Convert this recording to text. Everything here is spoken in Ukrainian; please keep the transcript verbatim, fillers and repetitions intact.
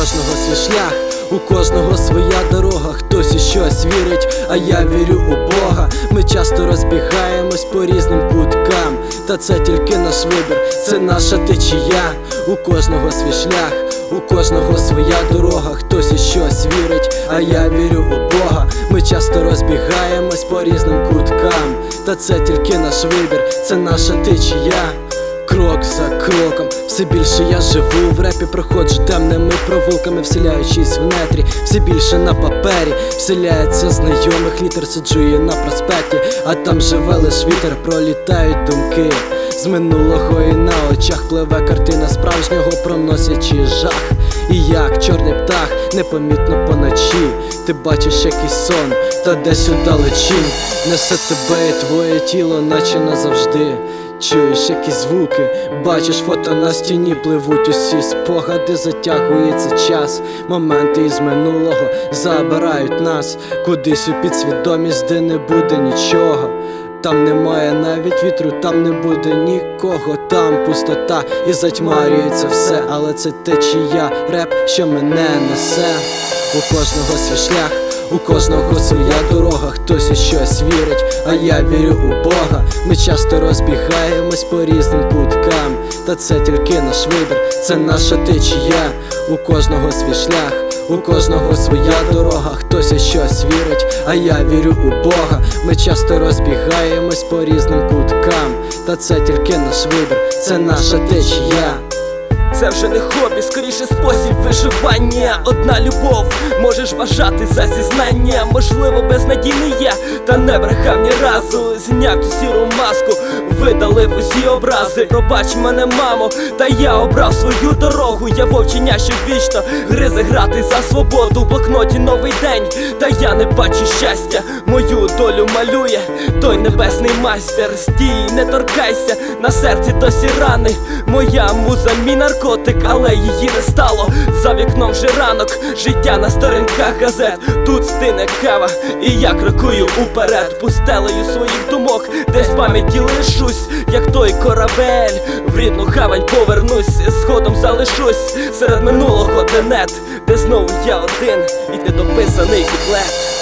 кожного свій шлях, у кожного своя дорога. Хтось у щось вірить, а я вірю у Бога. Ми часто розбігаємось по різним куткам, та це тільки наш вибір, це наша течія. У кожного свій шлях, у кожного своя дорога. Хтось у щось вірить, а я вірю у Бога. Ми часто розбігаємось по різним куткам, та це тільки наш вибір, це наша течія. Крок за кроком, все більше я живу в репі, проходжу темними провулками, вселяючись в нетрі, все більше на папері, вселяється знайомих літер, сиджує на проспекті, а там живе лиш вітер, пролітають думки з минулого, і на очах пливе картина справжнього, проносячи жах. І як чорний птах, непомітно поночі, ти бачиш якийсь сон, та десь удалечінь несе тебе і твоє тіло, наче назавжди. Чуєш якісь звуки, бачиш фото на стіні, пливуть усі спогади, затягується час. Моменти із минулого забирають нас кудись у підсвідомість, де не буде нічого. Там немає навіть вітру, там не буде нікого, там пустота і затьмарюється все, але це течія, реп, що мене несе. У кожного свій шлях, у кожного своя дорога. Хтось у щось вірить, а я вірю у Бога. Ми часто розбігаємось по різним куткам, та це тільки наш вибір, це наша течія. У кожного свій шлях, у кожного своя дорога. Хтось у щось вірить, а я вірю у Бога. Ми часто розбігаємось по різним куткам, та це тільки наш вибір, це наша течія. Це вже не хобі, скоріше спосіб виживання. Одна любов, можеш вважати за зізнання. Можливо, безнадійний я, та не брехав ні разу. Зняв ту сіру маску, видалив усі образи. Пробач мене, мамо, та я обрав свою дорогу. Я вовчення, що вічно гризе грати за свободу. В блокноті новий день, та я не бачу щастя. Мою долю малює той небесний майстер. Стій, не торкайся, на серці досі рани. Моя муза, мій наркотик, але її не стало. За вікном вже ранок, життя на сторінках газет. Тут стине кава, і я крокую уперед, пустелею своїх думок, десь в пам'яті лишусь, як той корабель. В рідну гавань повернусь, згодом залишусь серед минулого тенет, де знову я один, і недописаний куплет.